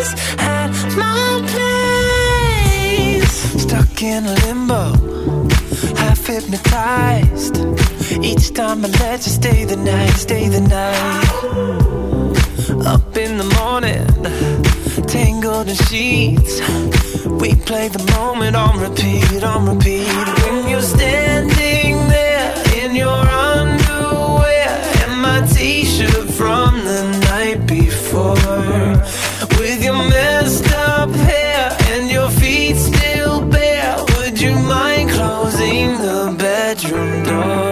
place, at my place. Stuck in limbo, half hypnotized. Each time I let you stay the night, stay the night. Up in the morning, tangled in sheets. We play the moment on repeat, on repeat. When you're standing there in your underwear and my t-shirt from the night before, with your messed up hair and your feet still bare, would you mind closing the bedroom door?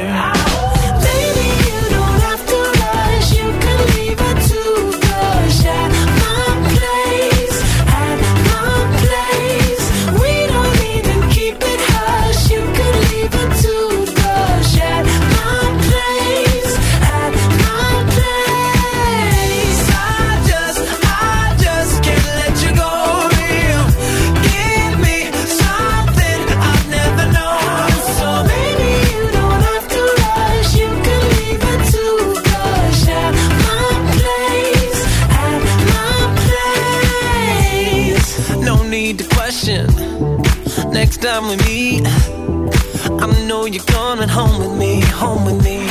Next time we meet, I know you're coming home with me, home with me.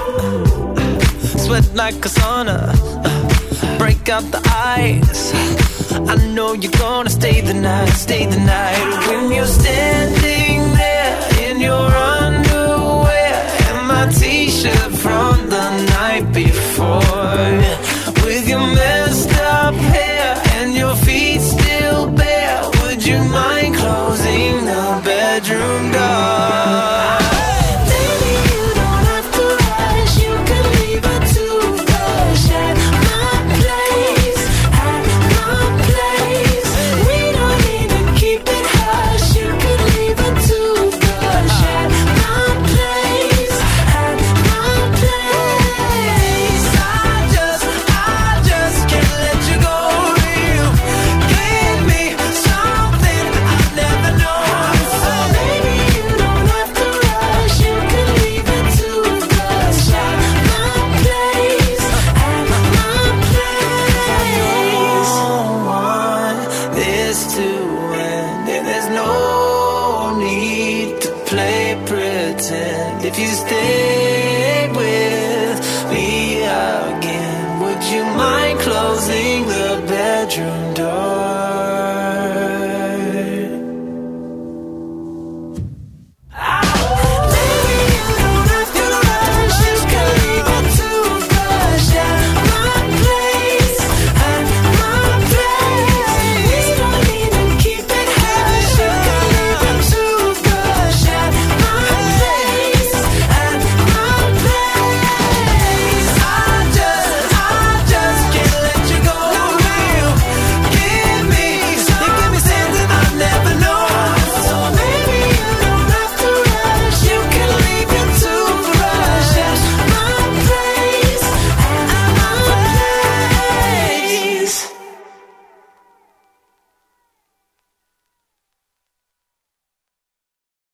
Sweat like a sauna, break out the ice. I know you're gonna stay the night, stay the night. When you're standing there in your underwear and my t-shirt from the night before, with your messed up hair and your feet still bare, would you mind closing the bedroom door? If you stay with me again, would you mind closing the bedroom door?